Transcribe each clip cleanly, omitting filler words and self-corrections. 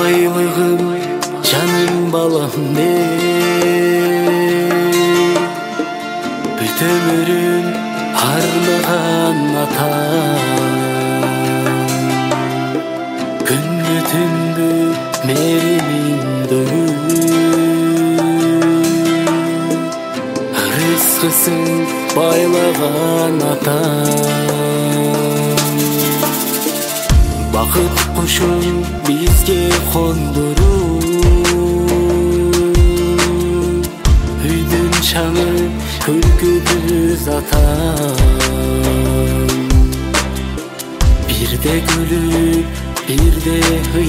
байлыгым, жаным балам де. Бүт өмүрүн арнаган ата. Күнү түндү мериминдө рызкысын байлаган ата. Бакыт кушун бизге кондуруп, үйдүн шаңы күлкүбүз ата. Бирде күлүп, бирде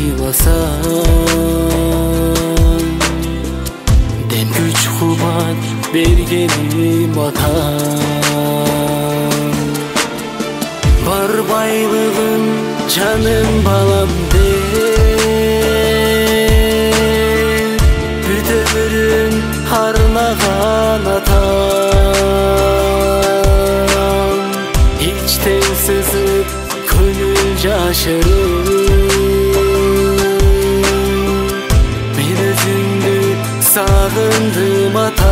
ыйласаң, дем күч кубат бергеним ата. Бар байлыгым, жаным балам де. Бүт өмүрүн арнаган ата. Ичтен сызып көңүл жашырып, мен өзүңдү сагындым ата.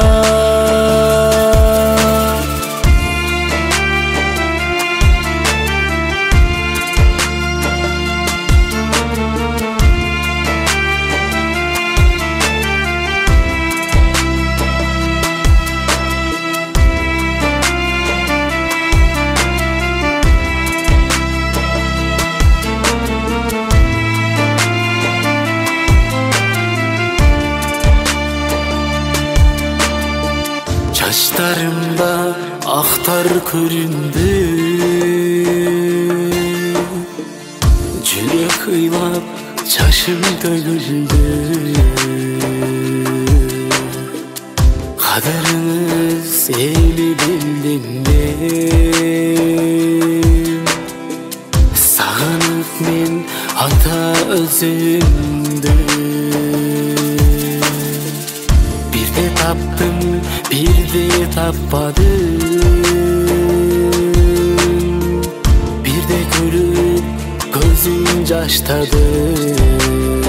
Çaşlarımda aktar köründü, Jürek kıylap çaşım tөгүлдү. Kaderiniz eli bildim ben, sağınıp men ata özümdü. Birde taptım, birde tapmadım, birde görüp gözüm jaştadım.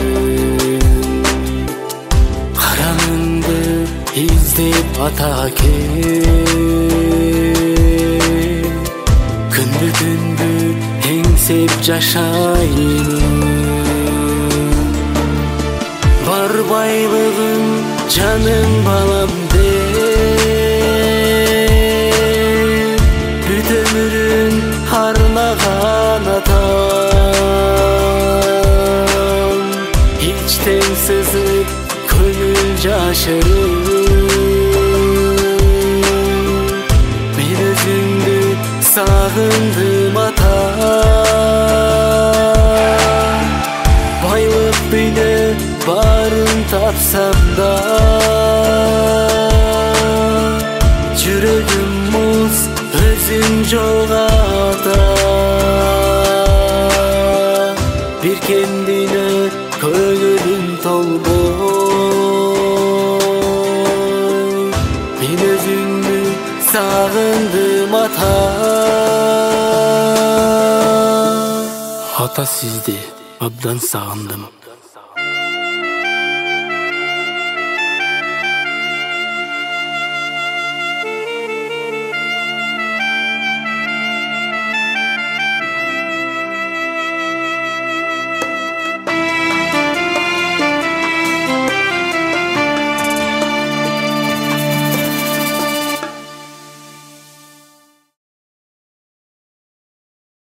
Karanındı izlep atake, kündü tündü engsep jaşayım. Var байлыгым, жаным балам де. Бүт өмүрүн арнаган ата. Ичтен сызып көңүл жашырып, мен өзүңдү сагындым ата. Байлык бейне барын тапсам да, жүрөгүм муз өзүң жолга ата. Бир кендине көңүлүм толбой, мен өзүңдү сагындым ата. Ата, сизди абдан сагындым.